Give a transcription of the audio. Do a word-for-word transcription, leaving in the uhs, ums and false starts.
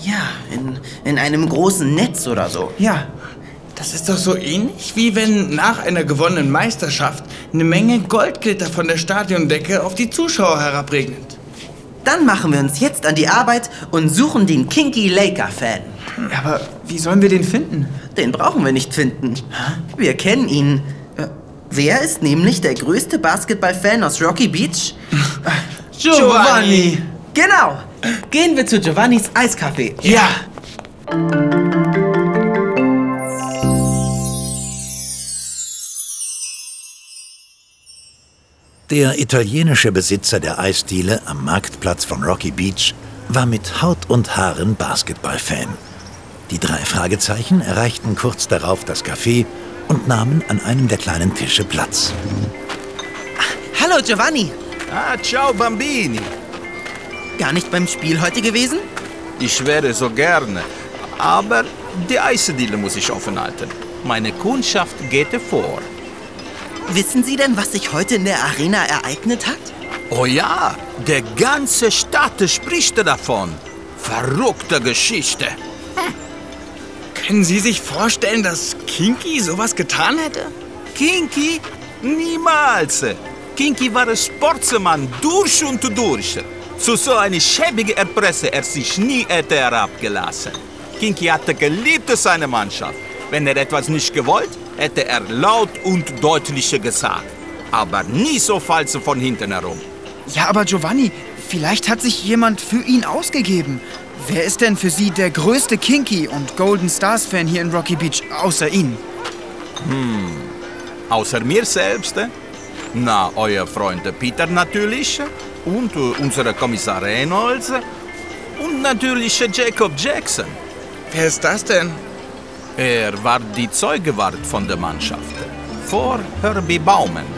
Ja, in, in einem großen Netz oder so. Ja, das ist doch so ähnlich, wie wenn nach einer gewonnenen Meisterschaft eine Menge Goldglitter von der Stadiondecke auf die Zuschauer herabregnet. Dann machen wir uns jetzt an die Arbeit und suchen den Kinky Laker-Fan. Aber wie sollen wir den finden? Den brauchen wir nicht finden. Wir kennen ihn. Wer ist nämlich der größte Basketball-Fan aus Rocky Beach? Giovanni! Genau! Gehen wir zu Giovannis Eiscafé. Ja! Der italienische Besitzer der Eisdiele am Marktplatz von Rocky Beach war mit Haut und Haaren Basketball-Fan. Die drei Fragezeichen erreichten kurz darauf das Café und nahmen an einem der kleinen Tische Platz. Hallo Giovanni! Ah, ciao Bambini! Gar nicht beim Spiel heute gewesen? Ich wäre so gerne, aber die Eisdiele muss ich offen halten. Meine Kundschaft geht vor. Wissen Sie denn, was sich heute in der Arena ereignet hat? Oh ja, der ganze Stadt spricht davon. Verrückte Geschichte. Hm. Können Sie sich vorstellen, dass Kinky sowas getan hätte? Kinky? Niemals. Kinky war Sportsmann durch und durch. Zu so einer schäbigen Erpresse er sich nie hätte herabgelassen. Kinky hatte geliebt seine Mannschaft. Wenn er etwas nicht gewollt, hätte er laut und deutlich gesagt. Aber nie so falsch von hinten herum. Ja, aber Giovanni, vielleicht hat sich jemand für ihn ausgegeben. Wer ist denn für Sie der größte Kinky- und Golden Stars-Fan hier in Rocky Beach, außer Ihnen? Hm, außer mir selbst? Na, euer Freund Peter natürlich. Und uh, unser Kommissar Reynolds. Und natürlich Jacob Jackson. Wer ist das denn? Er war die Zeugewart von der Mannschaft. Vor Herbie Baumann.